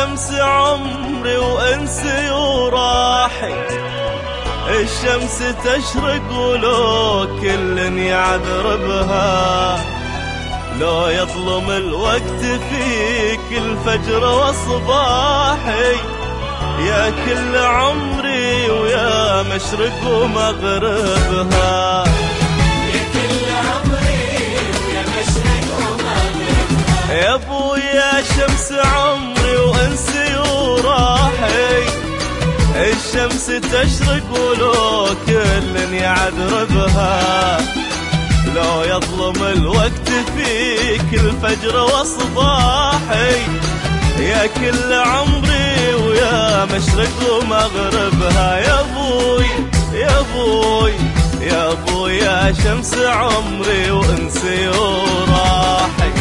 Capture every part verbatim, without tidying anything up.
شمس عمري وانسي وراحي، الشمس تشرق ولو كل يعذر بها، لو يظلم الوقت فيك الفجر وصباحي، يا كل عمري ويا مشرق ومغربها، يا كل عمري ويا مشرق ومغربها. يا ابويا شمس عمري وانسي وراحي، الشمس تشرق ولو كل يعذر بها، لو يظلم الوقت فيك الفجر وصباحي، يا كل عمري ويا مشرق ومغربها. يا ابوي يا ابوي يا ابوي يا شمس عمري وانسي وراحي.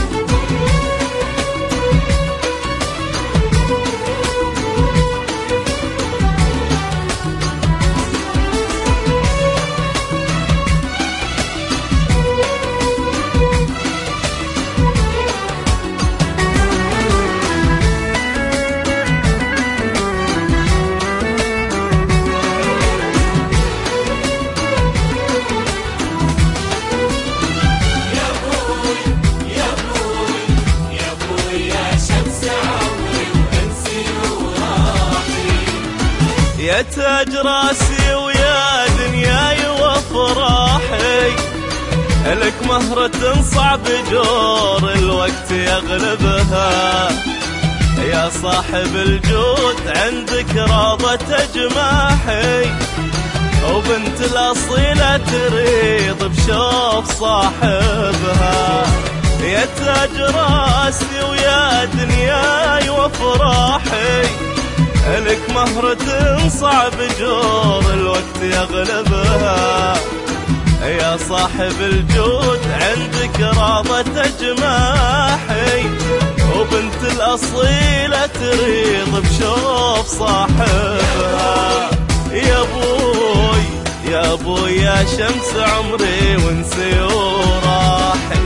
يا تاج راسي ويا دنياي وافراحي، لك مهرة صعب جور الوقت يغلبها، يا صاحب الجود عندك راضة جماحي، وبنت الأصيلة تريض بشوف صاحبها. يا تاج راسي ويا دنياي وافراحي، لك مهرة صعب جور الوقت يغلبها، يا صاحب الجود عندك راضة جماحي، وبنت الأصيلة تريض بشوف صاحبها. يا ابوي يا ابوي يا شمس عمري وانسي وراحي.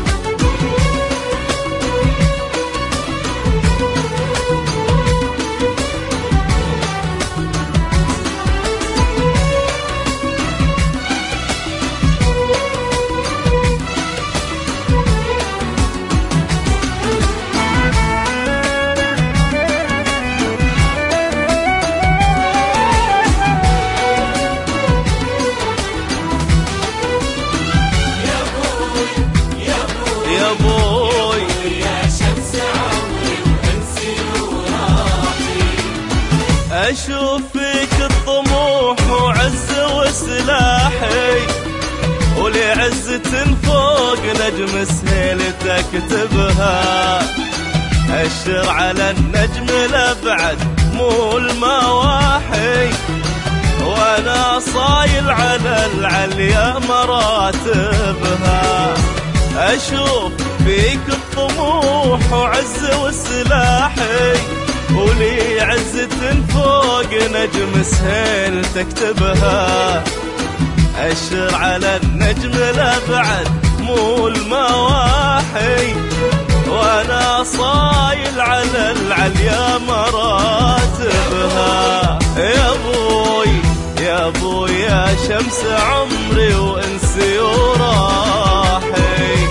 يا ابوي يا شمس عمري وانسي وراحي، اشوف فيك الطموح وعز وسلاحي، ولعزة فوق نجم سهيلتك تكتبها، اشر على النجم الابعد مو المواحي، وانا صايل على العليا مراتبها، أشوف فيك الطموح وعز وسلاحي، ولي عزة فوق نجم سهيل تكتبها، أشر على النجم الأبعد مو المواحي، وأنا صايل على العليا مراتبها. يا أبوي يا أبوي يا شمس عمري وانسي وراحي.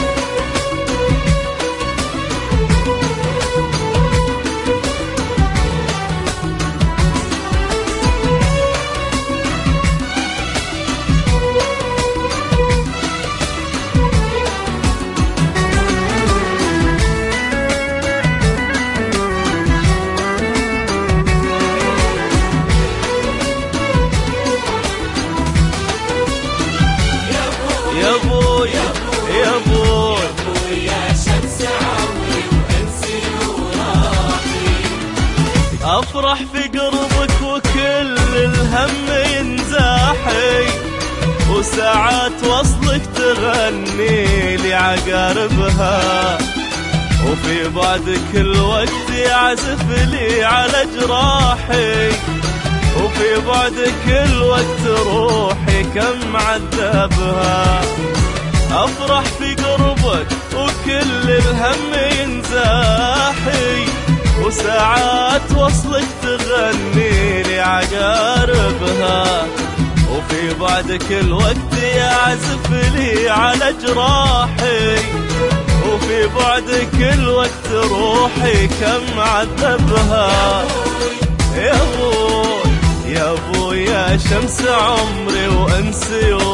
يا ابوي يا ابوي يا شمس عمري وانسي وراحي، افرح في قربك وكل الهم ينزاحي، وساعات وصلك تغني لي عقاربها، وفي بعدك الوقت يعزف لي على جراحي، وفي بعدك الوقت روحي كم عذبها. أفرح في قربك وكل الهم ينزاحي، وساعات وصلك تغني لي عقاربها، وفي بعدك الوقت يعزف لي على جراحي، وفي بعدك الوقت روحي كم عذبها. يا ابوي يا ابوي يا شمس عمري وانسي